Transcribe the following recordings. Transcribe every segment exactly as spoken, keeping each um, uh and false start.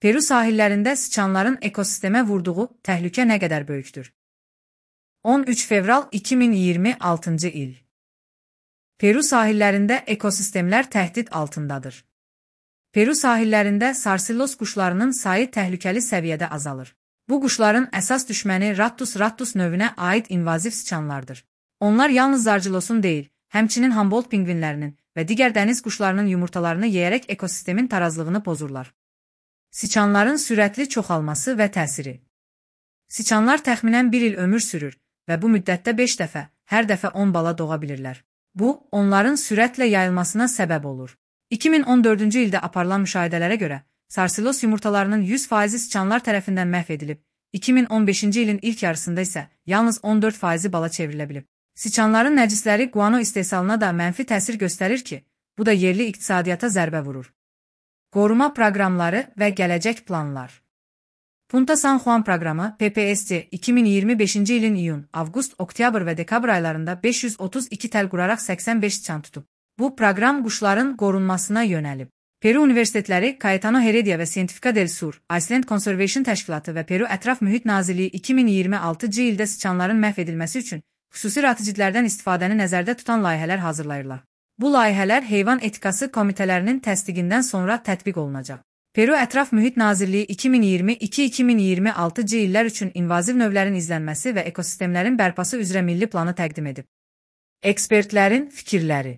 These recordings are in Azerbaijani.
Peru sahillərində sıçanların ekosistemə vurduğu təhlükə nə qədər böyükdür? on üç fevral iki min iyirmi altıncı il. Peru sahillərində ekosistemlər təhdid altındadır. Peru sahillərində sarsillos quşlarının sayı təhlükəli səviyyədə azalır. Bu quşların əsas düşməni Rattus rattus növünə aid invaziv sıçanlardır. Onlar yalnız zarcilosun deyil, həmçinin Humboldt pingvinlərinin və digər dəniz quşlarının yumurtalarını yeyərək ekosistemin tarazlığını pozurlar. Siçanların sürətli çoxalması və təsiri. Siçanlar təxminən bir il ömür sürür və bu müddətdə beş dəfə, hər dəfə on bala doğa bilirlər. Bu, onların sürətlə yayılmasına səbəb olur. iki min on dördüncü ildə aparılan müşahidələrə görə, sarsilos yumurtalarının yüz faizi siçanlar tərəfindən məhv edilib, iki min on beşinci ilin ilk yarısında isə yalnız on dörd faizi bala çevrilə bilib. Siçanların nəcisləri guano istehsalına da mənfi təsir göstərir ki, bu da yerli iqtisadiyyata zərbə vurur. Qoruma proqramları və gələcək planlar. Punta San Juan proqramı P P S C iki min iyirmi beşinci ilin iyun, avqust, oktyabr və dekabr aylarında beş yüz otuz iki tel quraraq səksən beş siçan tutub. Bu proqram quşların qorunmasına yönəlib. Peru Universitetləri, Cayetano Heredia və Científica del Sur, Iceland Conservation Təşkilatı və Peru Ətraf Mühit Nazirliyi iki min iyirmi altıncı ildə siçanların məhv edilməsi üçün xüsusi ratıcıdlərdən istifadəni nəzərdə tutan layihələr hazırlayırlar. Bu layihələr heyvan etikası komitələrinin təsdiqindən sonra tətbiq olunacaq. Peru Ətraf Mühit Nazirliyi iki min iyirmi iki iki min iyirmi altıncı illər üçün invaziv növlərin izlənməsi və ekosistemlərin bərpası üzrə milli planı təqdim edib. Ekspertlərin fikirləri.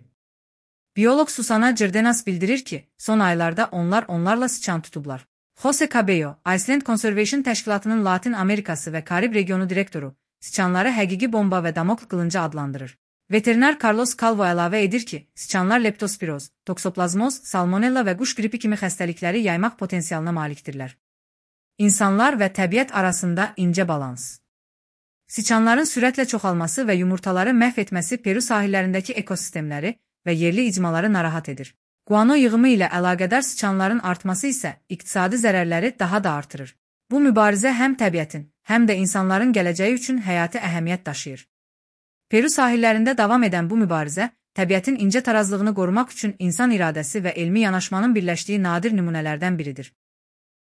Bioloq Susana Cárdenas bildirir ki, son aylarda onlar onlarla sıçan tutublar. Jose Cabello, Iceland Conservation Təşkilatının Latin Amerikası və Karib regionu direktoru, sıçanları həqiqi bomba və damokl qılıncı adlandırır. Veterinar Carlos Calvo əlavə edir ki, sıçanlar leptospiroz, toksoplazmoz, salmonella və quş qripi kimi xəstəlikləri yaymaq potensialına malikdirlər. İnsanlar və təbiət arasında incə balans. Sıçanların sürətlə çoxalması və yumurtaları məhv etməsi Peru sahillərindəki ekosistemləri və yerli icmaları narahat edir. Guano yığımı ilə əlaqədar sıçanların artması isə iqtisadi zərərləri daha da artırır. Bu mübarizə həm təbiətin, həm də insanların gələcəyi üçün həyati əhəmiyyət daşıyır. Peru sahillərində davam edən bu mübarizə, təbiətin incə tarazlığını qorumaq üçün insan iradəsi və elmi yanaşmanın birləşdiyi nadir nümunələrdən biridir.